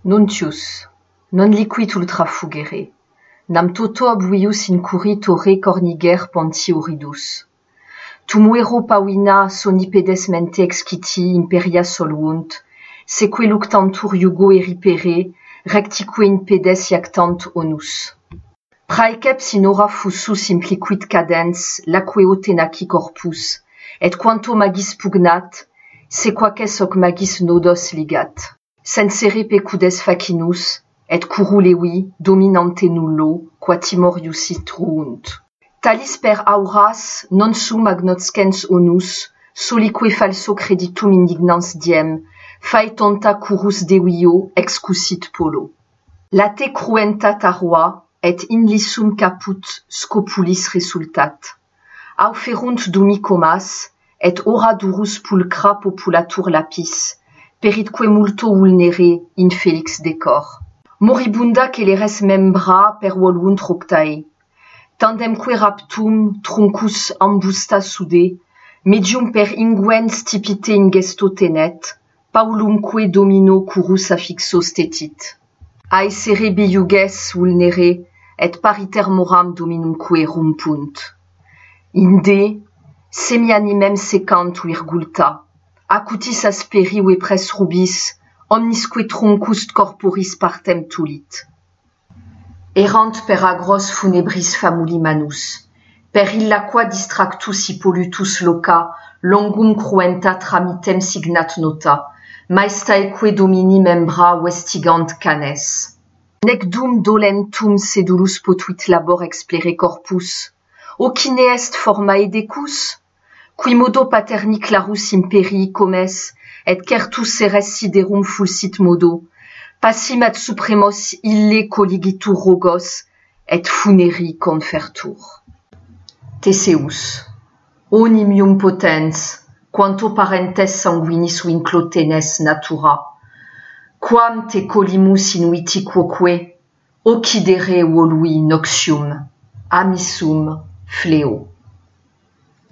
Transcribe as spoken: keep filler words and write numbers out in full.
Nuntius, non liquid ultra fugere, nam toto abuius incurri torre corniger ponti oridus. Tumuero pauina sonipedes mente exciti imperia solunt, seque luctantur iugo eripere, rectique in pedes iactant onus. Praeceps in ora fussus impliquit cadens, laqueo tenaci corpus, et quanto magis pugnat, sequaces hoc magis nodos ligat. Sensere pecudes facinus, et curu levi dominante nullo, quatimor iusit truunt. Talis per auras non sum agnoscens onus, solique falso creditum indignans diem, faetonta curus devio excusit polo. Late cruentat arua, et in lissum caput scopulis resultat. Auferunt dumicomas, et ora durus pulcra populatur lapis, peritque multo vulnere in felix decor. Moribunda celeres membra per volunt roctae, tandemque raptum truncus ambusta sude, medium per inguens stipite ingesto tenet, paulumque domino curus affixo stetit. Aesere biuges vulnere, et pariter moram dominumque rumpunt. Inde, semianimem secant virgulta, acutis asperi vepres rubis, omnisque truncus corporis partem tulit. Erant per agros funebris famuli manus, per illaquua distractus hippolutus loca, longum cruenta tramitem signat nota, maestaeque domini membra vestigant canes. Nec dum dolentum sedulus potuit labor explere corpus, ocine est formae decus? Qui modo paterni clarus imperii comes, et certus seres siderum fulsit modo, passim ad supremos ille colligitur rogos, et funeri confertur. Theseus, o nimium potens, quanto parentes sanguinis vinclo tenes natura, quam te colimus inuiti quoque, occidere volui noxium, amissum fleo.